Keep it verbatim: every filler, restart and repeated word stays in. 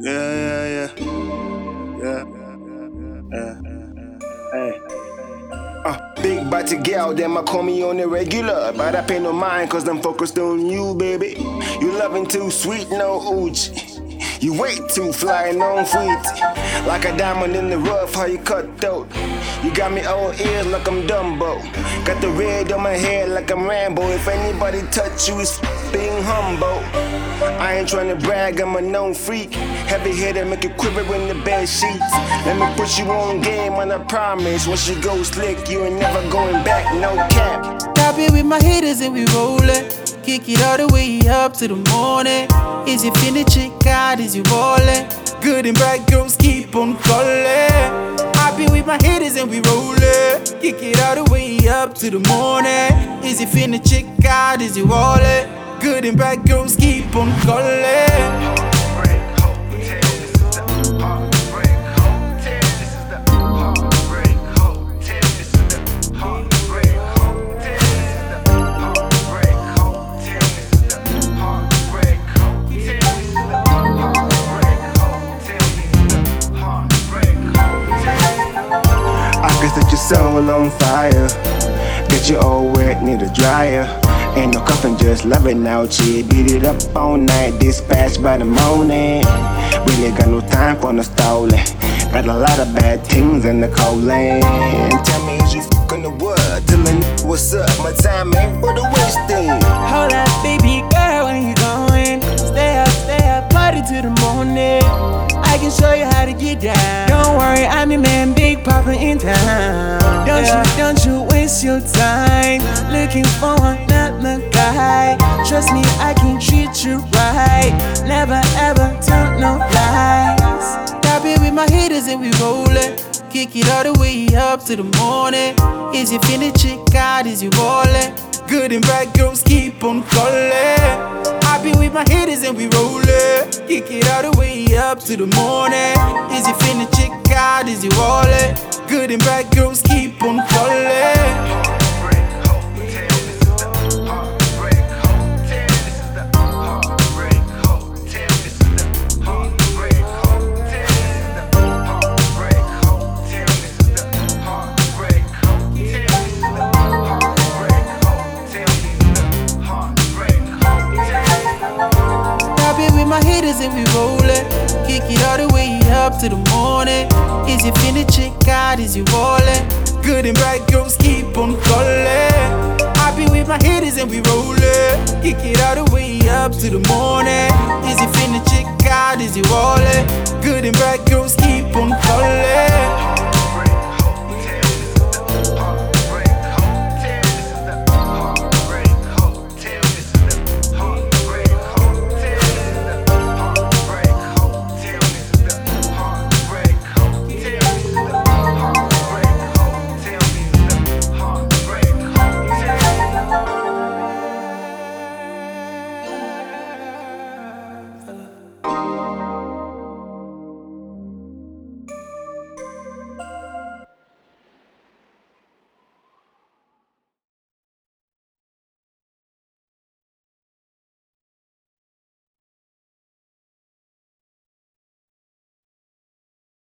Yeah, yeah, yeah. Yeah. Hey. Uh, big body girl, them I call me on the regular. But I pay no mind cause I'm focused on you, baby. You loving too sweet, no ooch. You way too flying on feet. Like a diamond in the rough, how you cut throat. You got me all ears like I'm Dumbo. Got the red on my head like I'm Rambo. If anybody touch you, it's being humble. I ain't tryna brag, I'm a known freak. Heavy hitter, make it quiver in the bed sheets. Let me put you on game when I promise. Once you go slick, you ain't never going back, no cap. Got it with my hitters and we rollin'. Kick it all the way up to the morning. Is you finna check out, is you ballin'? Good and bright girls keep on callin'. I been with my hitters and we rollin'. Kick it all the way up to the morning. Is you finna check out, is you ballin'? Good and bright girls keep on callin'. Set your soul on fire. Get you all wet, need a dryer. Ain't no cuffin', just love it now, chill. Beat it up all night, dispatch by the morning. Really got no time for no stalling. Got a lot of bad things in the cold lane. Tell me, is you fucking the word? Tellin' what's up, my time ain't for the wasting. Hold up, baby girl, where you going? Stay up, stay up, party to the morning. I can show you how to get down. Don't worry, I'm your man, Big Papa in town. Don't yeah. you, don't you waste your time looking for another guy. Trust me, I can treat you right. Never ever tell no lies. Got it with my hitters and we rollin'. Kick it all the way up to the morning. Is you finna check out, is you ballin'? Good and bright girls keep on callin'. I been with my hitters and we rollin'. Kick it all the way up to the morning. Is you finna check out, is you ballin'? Good and bright girls keep on callin'. My hitters and we rollin'. Kick it all the way up to the morning. Is you finna check out, is you ballin'? Good and bright girls keep on callin'. I been with my hitters and we rollin'. Kick it all the way up to the morning. Is you finna check out, is you ballin'? Good and bright girls keep on callin'.